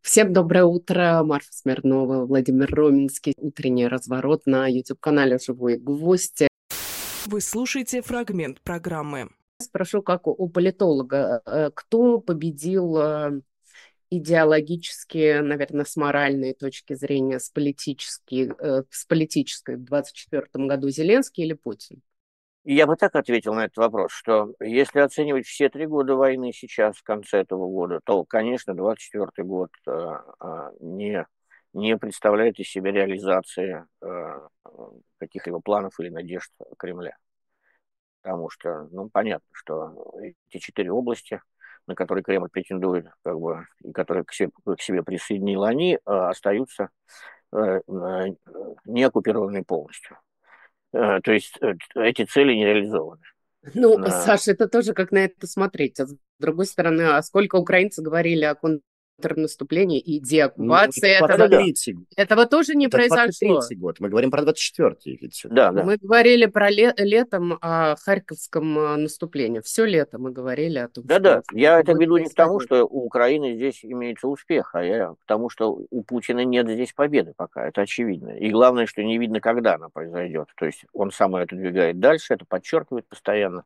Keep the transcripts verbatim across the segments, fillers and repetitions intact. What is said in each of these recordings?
Всем доброе утро. Марфа Смирнова, Владимир Роменский. Утренний разворот на YouTube-канале «Живой гвоздь». Вы слушаете фрагмент программы. Спрошу, как у политолога, э, кто победил э, идеологически, наверное, с моральной точки зрения, с, политической, э, с политической в двадцать четвёртом году, Зеленский или Путин? Я бы так ответил на этот вопрос, что если оценивать все три года войны сейчас, в конце этого года, то, конечно, двадцать четвёртый год э, э, не, не представляет из себя реализации э, каких-либо планов или надежд Кремля. Потому что, ну, понятно, что эти четыре области, на которые Кремль претендует, как бы, и которые к себе, к себе присоединил, они э, остаются э, э, не оккупированными полностью. Э, то есть э, эти цели не реализованы. Ну, На- Саша, это тоже как на это смотреть. А с другой стороны, а сколько украинцы говорили о контрнаступлении и Ну, деоккупации это этого? Да-да-да. двадцать третий. Этого тоже не Это произошло. двадцать третий год. Мы говорим про двадцать четвёртый ведь всё-таки. Да, да. Мы говорили про ле- летом о Харьковском э, наступлении. Все лето мы говорили о том, Да-да, что я это будет веду не к тому, происходить. что у Украины здесь имеется успех, а я к тому, что у Путина нет здесь победы пока, это очевидно. И главное, что не видно, когда она произойдет. То есть он сам ее отодвигает дальше, это подчеркивает постоянно.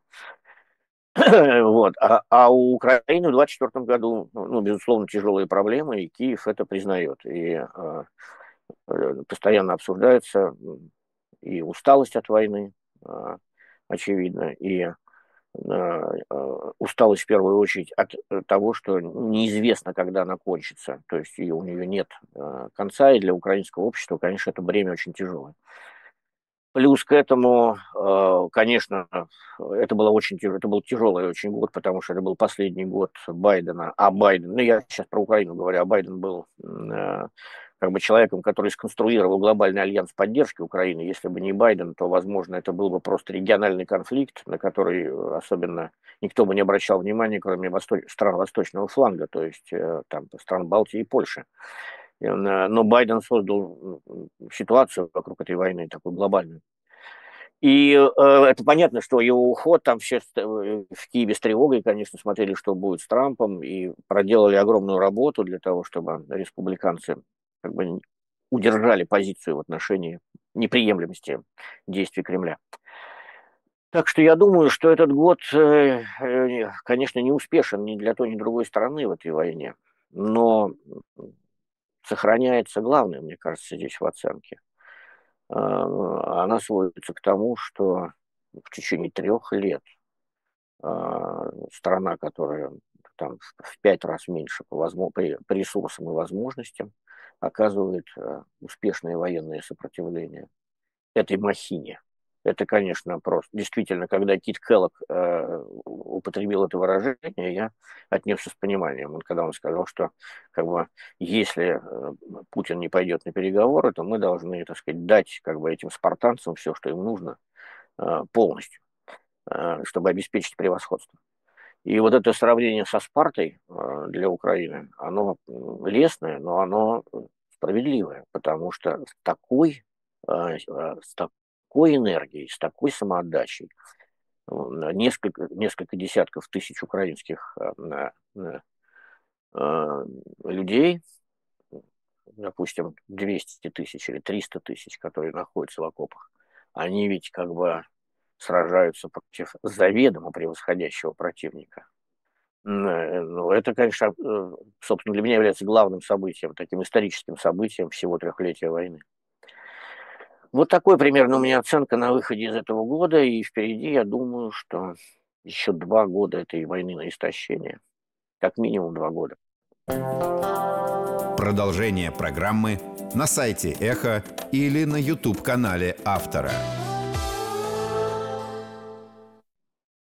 Вот. А, а у Украины в двадцать четвёртом году, ну, безусловно, тяжелые проблемы, и Киев это признает. И э, э, постоянно обсуждается м, и усталость от войны, э, очевидно, и э, э, усталость в первую очередь от э, того, что неизвестно, когда она кончится. То есть и у нее нет э, конца, и для украинского общества, конечно, это бремя очень тяжелое. Плюс к этому, э, конечно, это, было очень, тяж- это был тяжелый очень год, потому что это был последний год Байдена. А Байден, ну я сейчас про Украину говорю, а Байден был э, как бы человеком, который сконструировал глобальный альянс поддержки Украины. Если бы не Байден, то, возможно, это был бы просто региональный конфликт, на который э, особенно никто бы не обращал внимания, кроме восто- стран восточного фланга, то есть э, там, стран Балтии и Польши. И он, э, Но Байден создал м, ситуацию вокруг этой войны такую глобальную. И э, это понятно, что его уход, там все ст- э, в Киеве с тревогой, конечно, смотрели, что будет с Трампом, и проделали огромную работу для того, чтобы республиканцы как бы н- удержали позицию в отношении неприемлемости действий Кремля. Так что я думаю, что этот год, э, э, конечно, не успешен ни для той, ни другой стороны в этой войне, но сохраняется главное, мне кажется, здесь в оценке. А, Она сводится к тому, что в течение трех лет а, страна, которая там в пять раз меньше по, возмо- по по ресурсам и возможностям, оказывает а, успешное военное сопротивление этой махине. Это, конечно, просто. Действительно, когда Кит Келлог э, употребил это выражение, я отнесся с пониманием. Он, когда он сказал, что как бы, если э, Путин не пойдет на переговоры, то мы должны, так сказать, дать как бы, этим спартанцам все, что им нужно, э, полностью, э, чтобы обеспечить превосходство. И вот это сравнение со Спартой э, для Украины, оно м, лестное, но оно справедливое, потому что с такой, э, э, с такой энергией, с такой самоотдачей э, несколько, несколько десятков тысяч украинских э, э, э, людей, допустим, двести тысяч или триста тысяч, которые находятся в окопах, они ведь как бы сражаются против заведомо превосходящего противника. Н э, ну, это, конечно, э, собственно, для меня является главным событием, таким историческим событием всего трехлетия войны. Вот такой примерно у меня оценка на выходе из этого года, и впереди, я думаю, что еще два года этой войны на истощение. Как минимум два года. Продолжение программы на сайте Эхо или на YouTube-канале автора.